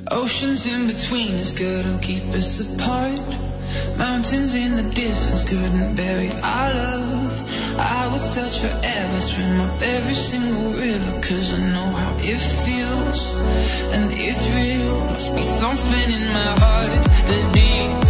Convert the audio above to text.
Oceans in between us couldn't keep us apart. Mountains in the distance couldn't bury our love. I would search forever, swim up every single river, 'cause I know how it feels, and it's real. Must be something in my heart that beats